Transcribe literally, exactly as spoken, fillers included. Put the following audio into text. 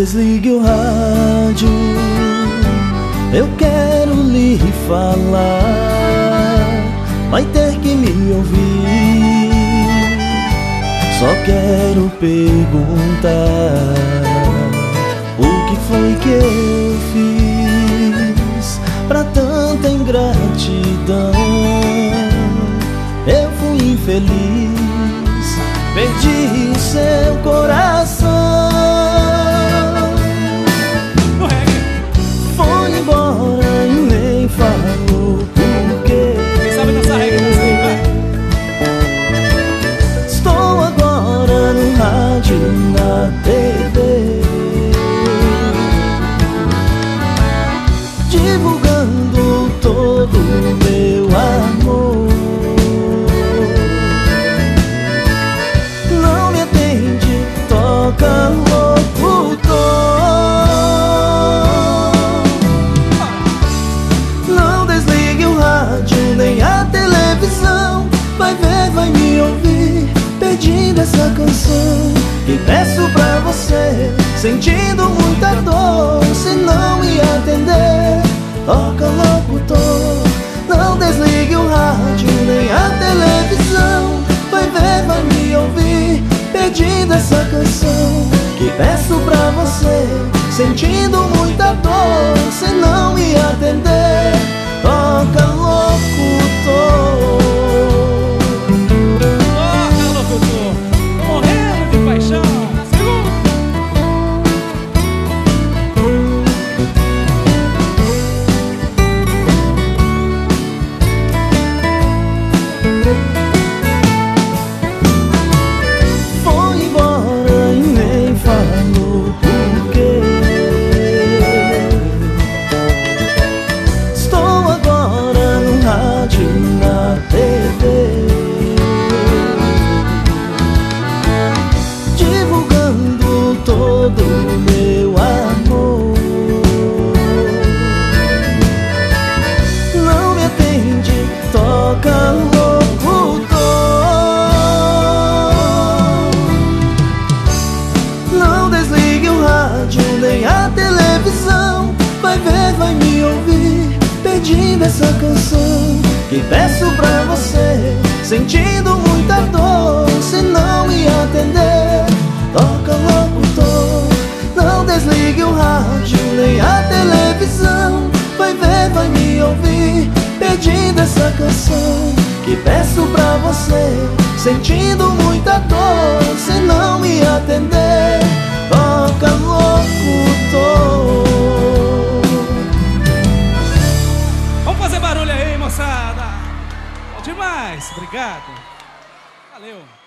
desligue o rádio, eu quero lhe falar. Vai ter que me ouvir, só quero perguntar: o que foi que eu fiz pra tanta ingratidão? Eu fui infeliz, perdi o seu coração. Foi embora e nem falou por quê. Quem sabe dançar reggae, dança aí, vai. Estou agora no rádio, na T V, divulgando todo o meu amor. Não me atende, toca locutor. Não desligue o rádio nem a televisão. Vai ver, vai me ouvir pedindo essa canção que peço pra você, sentindo muita dor. Se não me atender, toca locutor. Não desligue o rádio nem a televisão. Vai ver, vai me ouvir pedindo essa canção que peço pra você, sentindo muita dor. Se não me atender, toca locutor. Toca, locutor, tô morrendo de paixão. Foi embora e nem falou por quê. Estou agora no rádio, na T V, divulgando todo o meu amor. Não me atende, toca locutor. Não desligue o rádio nem a televisão. Vai ver, vai me ouvir pedindo essa canção que peço pra você, sentindo muita dor. Se não me atender, toca locutor. Não desligue o rádio nem a televisão. Vai ver, vai me ouvir pedindo essa canção que peço pra você, sentindo muita dor. Se não me atender, toca locutor. Vamos fazer barulho aí, moçada. Bom demais, obrigado. Valeu.